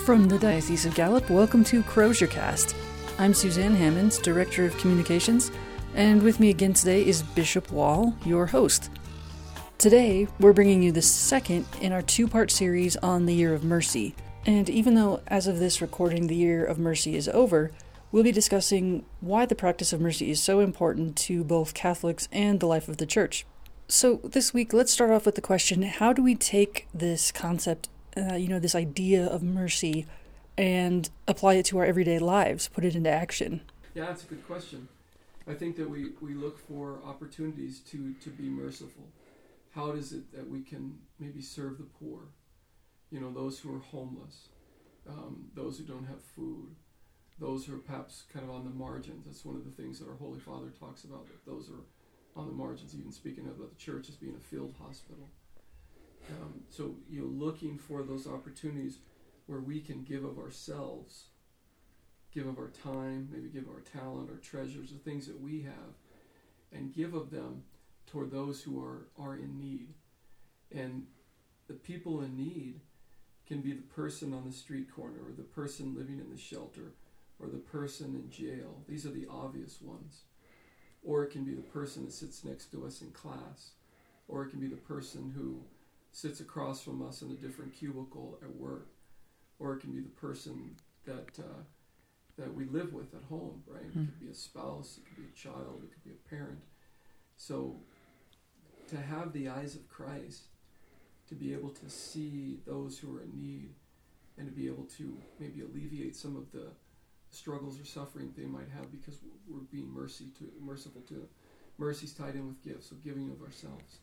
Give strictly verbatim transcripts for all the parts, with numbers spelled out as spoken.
From the Diocese of Gallup, welcome to CrozierCast. I'm Suzanne Hammonds, Director of Communications, and with me again today is Bishop Wall, your host. Today, we're bringing you the second in our two-part series on the Year of Mercy. And even though, as of this recording, the Year of Mercy is over, we'll be discussing why the practice of mercy is so important to both Catholics and the life of the Church. So this week, let's start off with the question, how do we take this concept, uh, you know, this idea of mercy, and apply it to our everyday lives, put it into action? Yeah, that's a good question. I think that we, we look for opportunities to, to be merciful. How is it that we can maybe serve the poor, you know, those who are homeless, um, those who don't have food, those who are perhaps kind of on the margins? That's one of the things that our Holy Father talks about, that those are on the margins, even speaking about the church as being a field hospital. Um, so, you know, looking for those opportunities where we can give of ourselves, give of our time, maybe give of our talent, our treasures, the things that we have, and give of them toward those who are, are in need. And the people in need can be the person on the street corner, or the person living in the shelter, or the person in jail. These are the obvious ones. Or it can be the person that sits next to us in class. Or it can be the person who sits across from us in a different cubicle at work. Or it can be the person that uh, that we live with at home, right? Mm. It could be a spouse, it could be a child, it could be a parent. So to have the eyes of Christ, to be able to see those who are in need, and to be able to maybe alleviate some of the struggles or suffering they might have because we're being mercy to, merciful to them. Mercy's tied in with gifts, so giving of ourselves.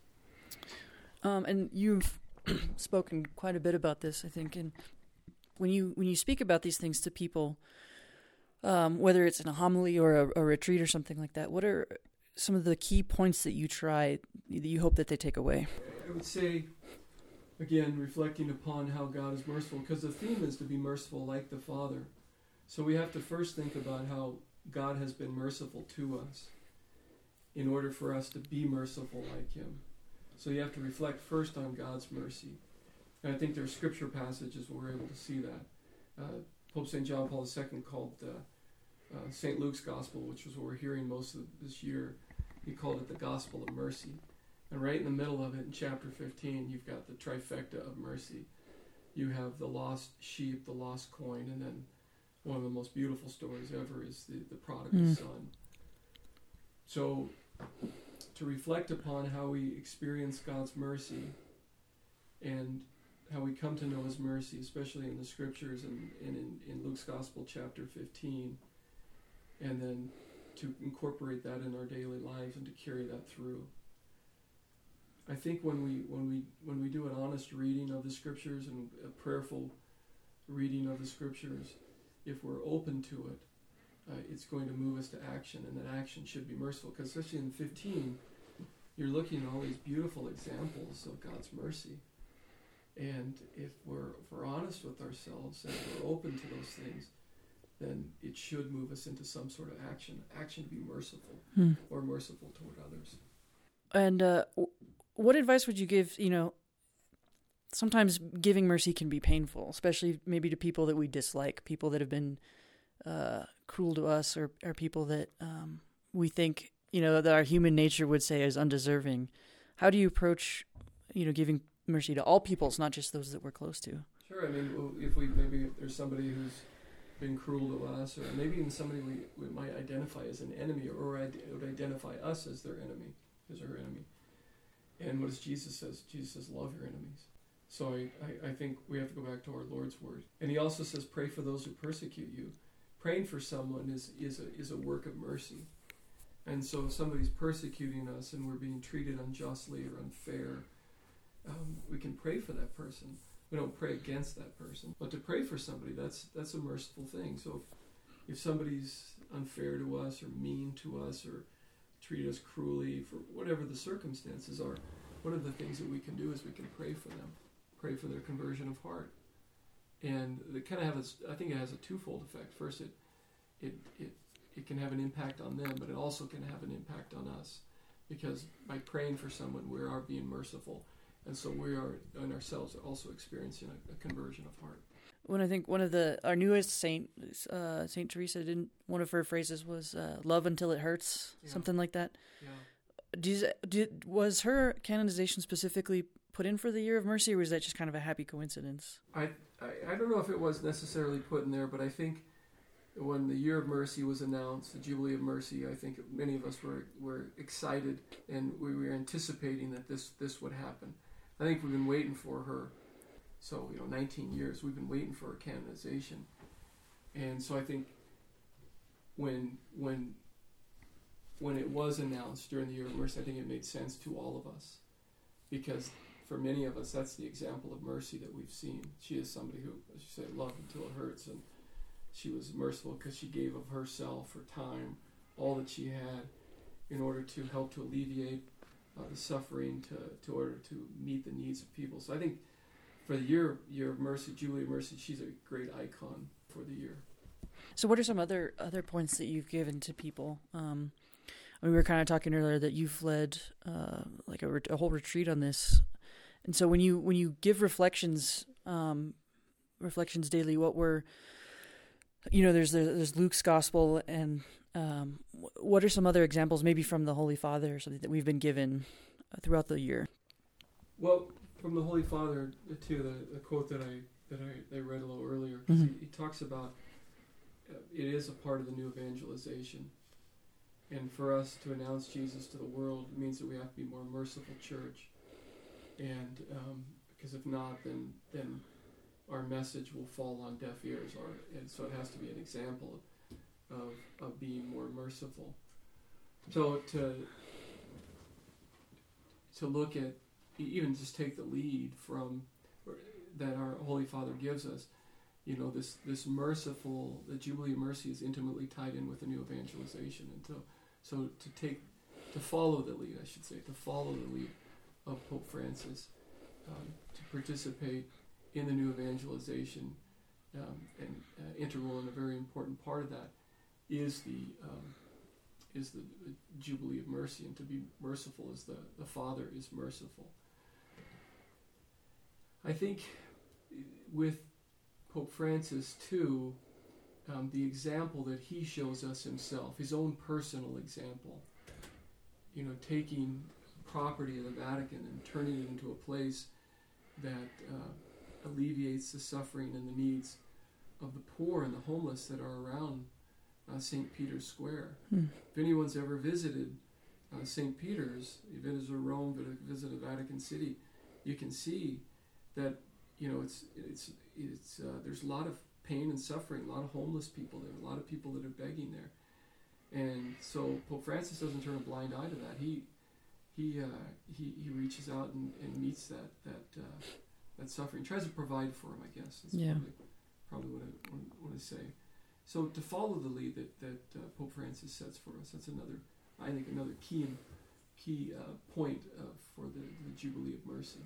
Um, and you've spoken quite a bit about this, I think, and when you when you speak about these things to people, um, whether it's in a homily or a, a retreat or something like that, what are some of the key points that you try, that you hope that they take away? I would say, again, reflecting upon how God is merciful, because the theme is to be merciful like the Father. So we have to first think about how God has been merciful to us in order for us to be merciful like Him. So you have to reflect first on God's mercy. And I think there are scripture passages where we're able to see that. Uh, Pope Saint John Paul the Second called uh, uh, Saint Luke's Gospel, which was what we're hearing most of this year, he called it the Gospel of Mercy. And right in the middle of it, in chapter fifteen, you've got the trifecta of mercy. You have the lost sheep, the lost coin, and then one of the most beautiful stories ever is the, the prodigal mm. son. So to reflect upon how we experience God's mercy and how we come to know His mercy, especially in the scriptures and, and in, in Luke's Gospel, chapter fifteen, and then to incorporate that in our daily lives and to carry that through. I think when we when we when we do an honest reading of the scriptures and a prayerful reading of the scriptures, if we're open to it, uh, it's going to move us to action, and that action should be merciful. Because especially in fifteen, you're looking at all these beautiful examples of God's mercy. And if we're, if we're honest with ourselves and we're open to those things, then it should move us into some sort of action, action to be merciful hmm. or merciful toward others. And uh, what advice would you give, you know, sometimes giving mercy can be painful, especially maybe to people that we dislike, people that have been uh, cruel to us, or, or people that um, we think, you know, that our human nature would say is undeserving. How do you approach, you know, giving mercy to all peoples, not just those that we're close to? Sure. I mean, if we maybe if there's somebody who's been cruel to us, or maybe even somebody we, we might identify as an enemy, or would identify us as their enemy, as our enemy. And what does Jesus says? Jesus says, love your enemies. So I, I, I think we have to go back to our Lord's word. And He also says, pray for those who persecute you. Praying for someone is, is, a, is a work of mercy. And so if somebody's persecuting us and we're being treated unjustly or unfair, Um, we can pray for that person. We don't pray against that person. But to pray for somebody, that's that's a merciful thing. So if, if somebody's unfair to us or mean to us or treat us cruelly for whatever the circumstances are, one of the things that we can do is we can pray for them, pray for their conversion of heart. And it kind of have a, I think it has a twofold effect. First, it, it, it, it can have an impact on them, but it also can have an impact on us. Because by praying for someone, we are being merciful. And so we are, in ourselves, also experiencing a, a conversion of heart. When I think one of the our newest saint, uh, Saint Teresa, didn't one of her phrases was uh, "love until it hurts," yeah. something like that. Yeah. Did, did was her canonization specifically put in for the Year of Mercy, or was that just kind of a happy coincidence? I, I I don't know if it was necessarily put in there, but I think when the Year of Mercy was announced, the Jubilee of Mercy, I think many of us were were excited and we were anticipating that this this would happen. I think we've been waiting for her. So, you know, nineteen years, we've been waiting for a canonization. And so I think when when when it was announced during the Year of Mercy, I think it made sense to all of us. Because for many of us, that's the example of mercy that we've seen. She is somebody who, as you say, loved until it hurts. And she was merciful because she gave of herself, her time, all that she had in order to help to alleviate uh, the suffering, to, to order to meet the needs of people. So I think for the year, year of Mercy, Jubilee of Mercy, she's a great icon for the year. So what are some other other points that you've given to people? Um, we were kind of talking earlier that you've led uh, like a, a whole retreat on this. And so when you when you give reflections, um, reflections daily, what were, you know, there's there's Luke's Gospel, and um, what are some other examples, maybe from the Holy Father or something that we've been given throughout the year? Well, from the Holy Father too, the, the quote that I that I, I read a little earlier, because mm-hmm. he, he talks about uh, it is a part of the new evangelization, and for us to announce Jesus to the world means that we have to be a more merciful church, and um, because if not, then then our message will fall on deaf ears, or and so it has to be an example of of, of being more merciful. So to to look at, even just take the lead from that our Holy Father gives us, you know, this this merciful, the Jubilee of Mercy is intimately tied in with the new evangelization, and to, so to take, to follow the lead, I should say, to follow the lead of Pope Francis, um, to participate in the new evangelization, um, and uh, integral and a very important part of that is the um, is the, the Jubilee of Mercy, and to be merciful as the, the Father is merciful. I think with Pope Francis, too, um, the example that he shows us himself, his own personal example, you know, taking property of the Vatican and turning it into a place that uh, alleviates the suffering and the needs of the poor and the homeless that are around uh, Saint Peter's Square. Hmm. If anyone's ever visited uh, Saint Peter's, you visited Rome, visited Vatican City, you can see that, you know, it's it's it's uh, there's a lot of pain and suffering, a lot of homeless people there, a lot of people that are begging there, and so Pope Francis doesn't turn a blind eye to that. He he uh, he, he reaches out and, and meets that that uh, that suffering, tries to provide for him. I guess that's yeah. probably, probably what I want, want to say. So to follow the lead that that uh, Pope Francis sets for us, that's another, I think, another key key uh, point uh, for the, the Jubilee of Mercy.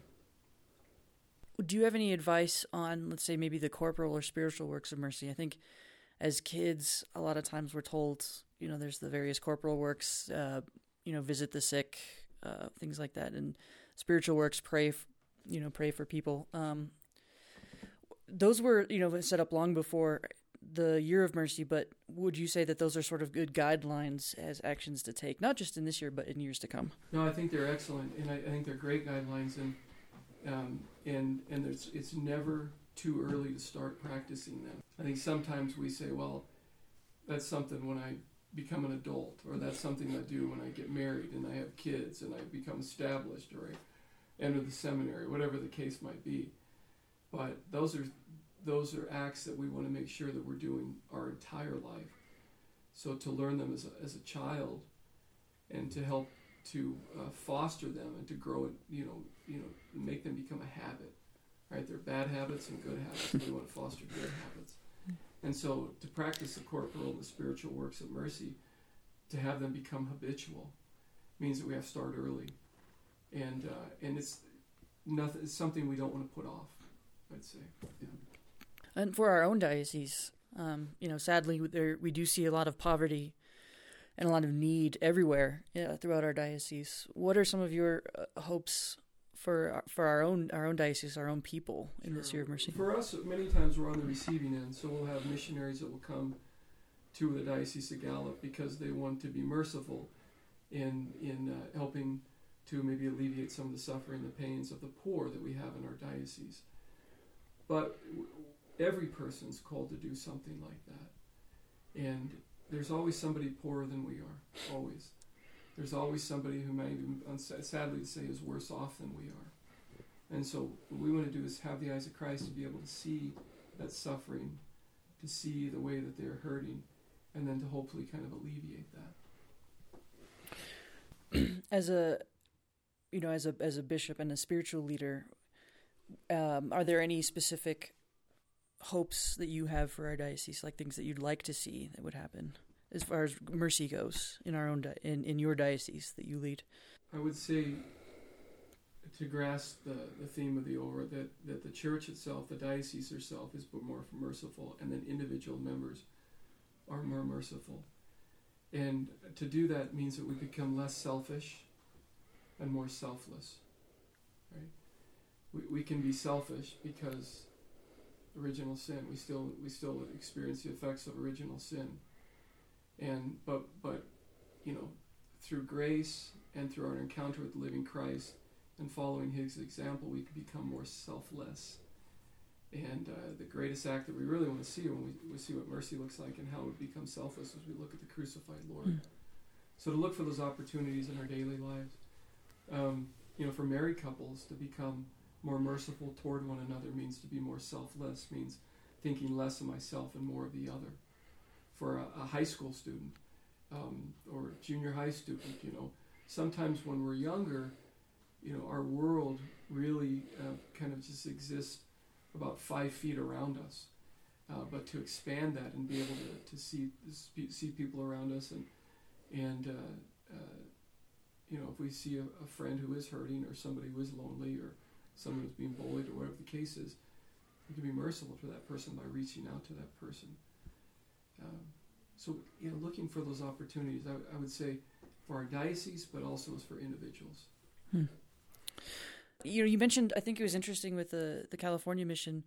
Do you have any advice on, let's say, maybe the corporal or spiritual works of mercy? I think as kids, a lot of times we're told, you know, there's the various corporal works, uh, you know, visit the sick, uh, things like that, and spiritual works, pray, f- you know, pray for people. Um, those were, you know, set up long before the Year of Mercy, but would you say that those are sort of good guidelines as actions to take, not just in this year, but in years to come? No, I think they're excellent, and I, I think they're great guidelines, and Um, and and there's, it's never too early to start practicing them. I think sometimes we say, well, that's something when I become an adult, or that's something I do when I get married and I have kids and I become established, or I enter the seminary, whatever the case might be. But those are those are acts that we want to make sure that we're doing our entire life. So to learn them as a, as a child, and to help to uh, foster them and to grow it, you know, you know, make them become a habit, right? They're bad habits and good habits. We want to foster good habits. And so to practice the corporal and the spiritual works of mercy, to have them become habitual, means that we have to start early. And uh, and it's nothing. It's something we don't want to put off, I'd say. Yeah. And for our own diocese, um, you know, sadly, there we do see a lot of poverty and a lot of need everywhere uh, throughout our diocese. What are some of your uh, hopes for for our own our own diocese, our own people in Sure. this year of mercy? For us, many times we're on the receiving end, so we'll have missionaries that will come to the Diocese of Gallup because they want to be merciful in in uh, helping to maybe alleviate some of the suffering, the pains of the poor that we have in our diocese. But w- every person's called to do something like that. And there's always somebody poorer than we are, always. There's always somebody who might even, sadly to say, is worse off than we are. And so what we want to do is have the eyes of Christ to be able to see that suffering, to see the way that they're hurting, and then to hopefully kind of alleviate that. As a, you know, as a as a bishop and a spiritual leader, um, are there any specific hopes that you have for our diocese, like things that you'd like to see that would happen as far as mercy goes in our own di- in in your diocese that you lead? I would say, to grasp the, the theme of the over, that, that the church itself, the diocese herself, is more merciful, and then individual members are more merciful. And to do that means that we become less selfish and more selfless. Right? We we can be selfish because original sin. We still we still experience the effects of original sin. And but but you know, through grace and through our encounter with the living Christ and following his example, we can become more selfless. And uh, the greatest act that we really want to see when we, we see what mercy looks like and how it becomes selfless as we look at the crucified Lord. Mm. So to look for those opportunities in our daily lives. Um, you know, for married couples to become more merciful toward one another means to be more selfless, means thinking less of myself and more of the other. For a, a high school student um, or junior high student, you know, sometimes when we're younger, you know, our world really uh, kind of just exists about five feet around us. Uh, but to expand that and be able to, to see see people around us and and uh, uh, you know, if we see a, a friend who is hurting or somebody who is lonely or someone who's being bullied or whatever the case is, we can be merciful to that person by reaching out to that person. Um, so, you know, looking for those opportunities, I, I would say, for our diocese, but also as for individuals. Hmm. You know, you mentioned, I think it was interesting with the, the California mission,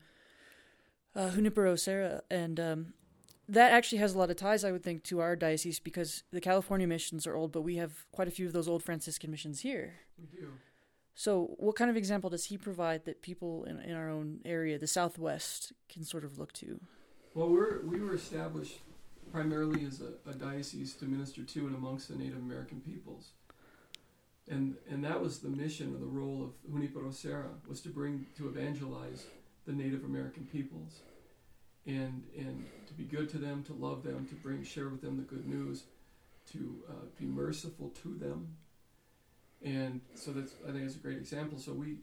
uh, Junipero Serra, and um, that actually has a lot of ties, I would think, to our diocese because the California missions are old, but we have quite a few of those old Franciscan missions here. We do. So what kind of example does he provide that people in, in our own area, the Southwest, can sort of look to? Well, we're, we were established primarily as a, a diocese to minister to and amongst the Native American peoples. And and that was the mission or the role of Junipero Serra, was to bring, to evangelize the Native American peoples. And and to be good to them, to love them, to bring, share with them the good news, to uh, be merciful to them. And so that's, I think it's a great example. So we,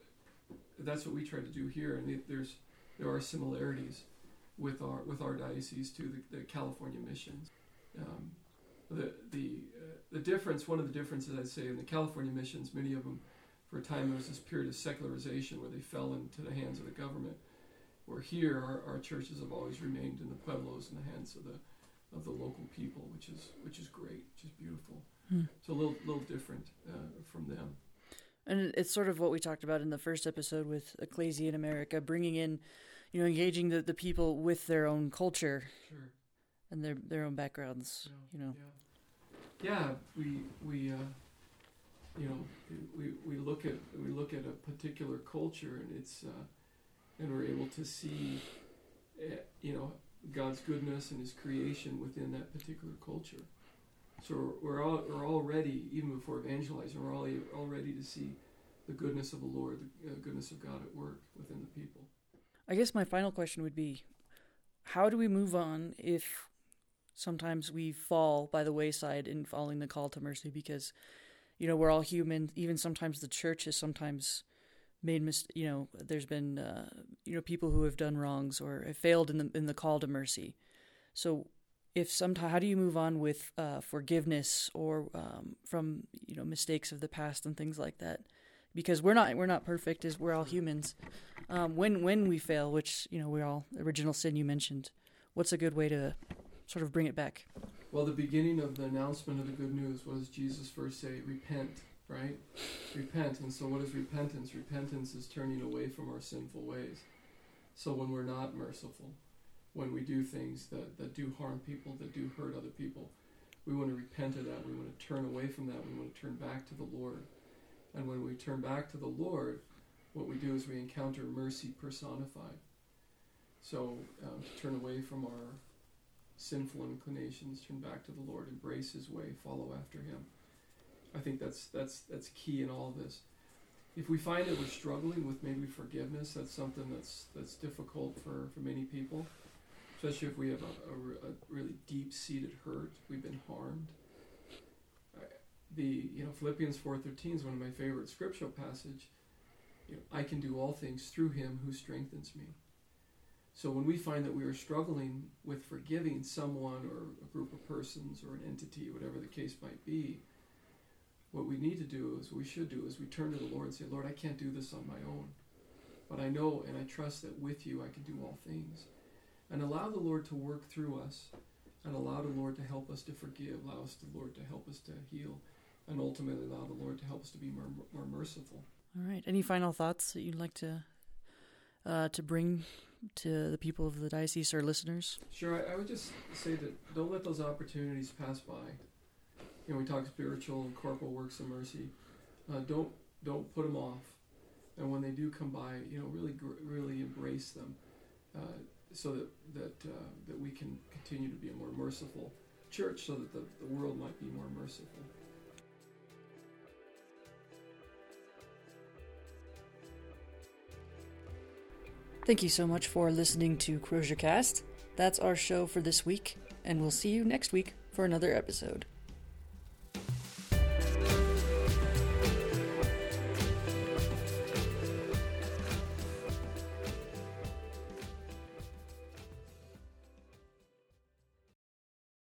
that's what we try to do here. And there's, there are similarities with our with our diocese to the, the California missions. Um, the the uh, the difference, one of the differences I'd say in the California missions, many of them, for a time there was this period of secularization where they fell into the hands of the government. Where here our, our churches have always remained in the pueblos, in the hands of the of the local people, which is which is great, which is beautiful. Hmm. So a little little different uh, from them. And it's sort of what we talked about in the first episode with Ecclesia in America, bringing in, you know, engaging the, the people with their own culture, sure, and their their own backgrounds. Yeah, you know, yeah, yeah. We we uh, you know we we look at we look at a particular culture, and it's uh, and we're able to see, uh, you know, God's goodness and His creation within that particular culture. So we're all we're all ready, even before evangelizing, we're all all ready to see the goodness of the Lord, the uh, goodness of God at work within the people. I guess my final question would be, how do we move on if sometimes we fall by the wayside in following the call to mercy? Because, you know, we're all human. Even sometimes the church has sometimes made mis- you know, there's been uh, you know, people who have done wrongs or have failed in the in the call to mercy. So if sometimes, how do you move on with uh, forgiveness or um, from, you know, mistakes of the past and things like that? Because we're not we're not perfect, as we're all humans. Um, when when we fail, which, you know, we're all original sin you mentioned, what's a good way to sort of bring it back? Well, the beginning of the announcement of the good news was Jesus first say, "Repent right? Repent. And so what is repentance? Repentance is turning away from our sinful ways. So when we're not merciful, when we do things that, that do harm people, that do hurt other people, we want to repent of that. We want to turn away from that. We want to turn back to the Lord. And when we turn back to the Lord, what we do is we encounter mercy personified. So um, to turn away from our sinful inclinations, turn back to the Lord, embrace His way, follow after Him. I think that's that's that's key in all of this. If we find that we're struggling with maybe forgiveness, that's something that's that's difficult for, for many people, especially if we have a, a, a really deep-seated hurt, we've been harmed. The you know Philippians four thirteen is one of my favorite scriptural passage. You know, I can do all things through Him who strengthens me. So when we find that we are struggling with forgiving someone or a group of persons or an entity, whatever the case might be, what we need to do is, we should do, is we turn to the Lord and say, Lord, I can't do this on my own. But I know and I trust that with you I can do all things. And allow the Lord to work through us, and allow the Lord to help us to forgive, allow us the Lord to help us to heal, and ultimately allow the Lord to help us to be more, more merciful. All right. Any final thoughts that you'd like to uh, to bring to the people of the diocese or listeners? Sure. I, I would just say that don't let those opportunities pass by. You know, we talk spiritual and corporal works of mercy. Uh, don't don't put them off. And when they do come by, you know, really really embrace them, uh, so that that uh, that we can continue to be a more merciful church, so that the, the world might be more merciful. Thank you so much for listening to CrozierCast. That's our show for this week, and we'll see you next week for another episode.